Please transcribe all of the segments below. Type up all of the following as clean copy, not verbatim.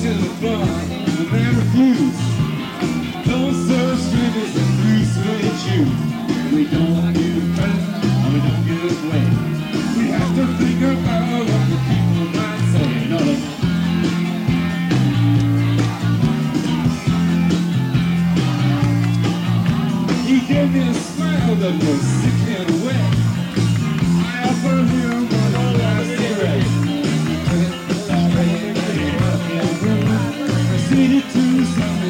to the bar, and they refuse. Don't serve strangers and loose when you choose. We don't give credit, and we don't give way. We have to think about what the people might say. No, he gave me a smile that was sick and wet. I offered him one last cigarette. I see it too, something.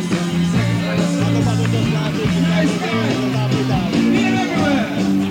Nice guy. Meet him everywhere.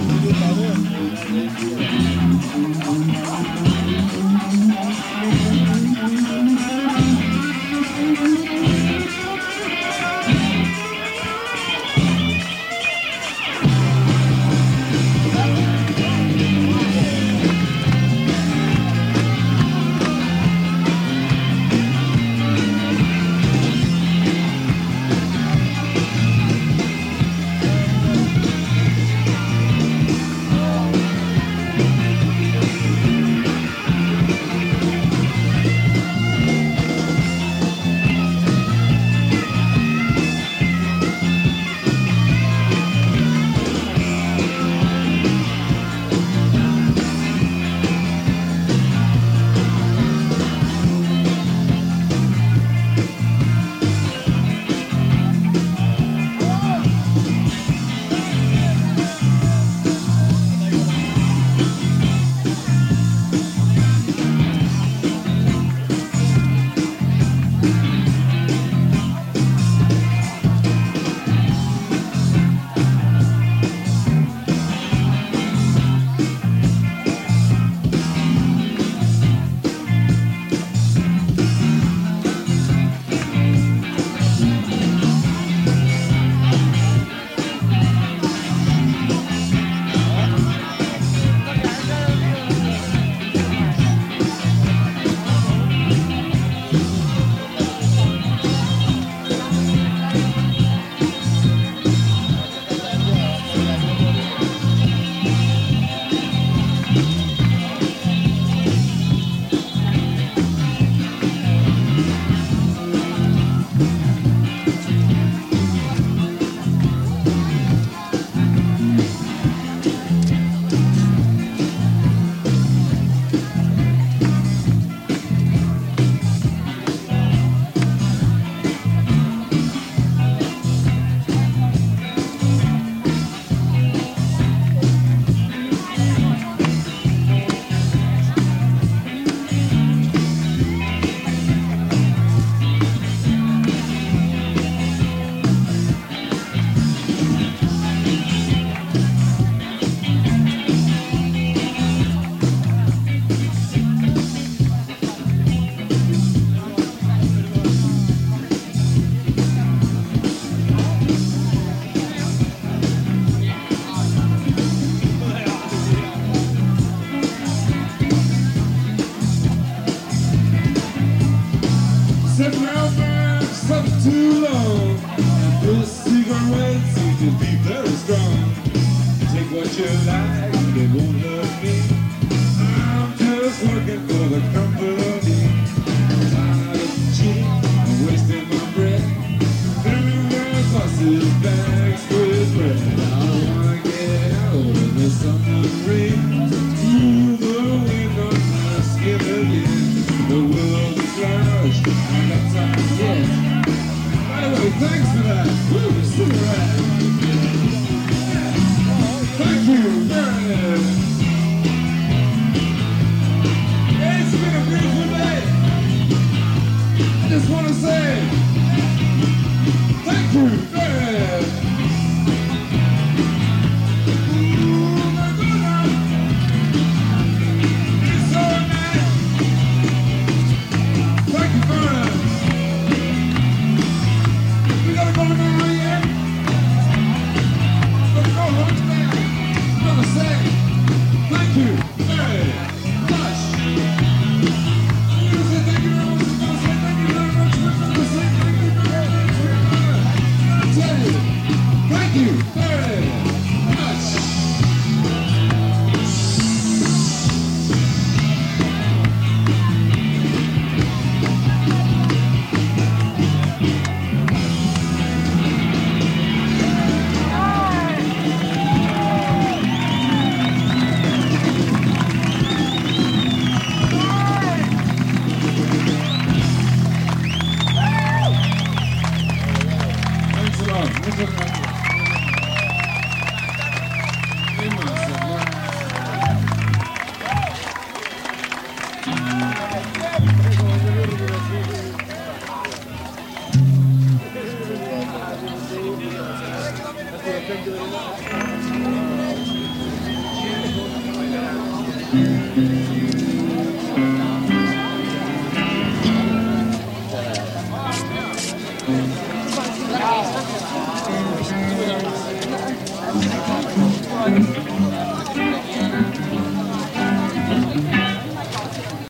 Sitting around for something too long. Those cigarettes seem to be very strong. Take what you like, they won't love me. I'm just working for the company. Tired of cheating, I'm wasting my breath. Everywhere bosses bags with bread. I wanna get out of the summer rain. Through the wind on my skin again. The world is large, I got time yet. By the way, thanks for that. Woo, cigarette. Thank you, very good. It's been a beautiful day. I just want to say, thank you, very good. Thank you.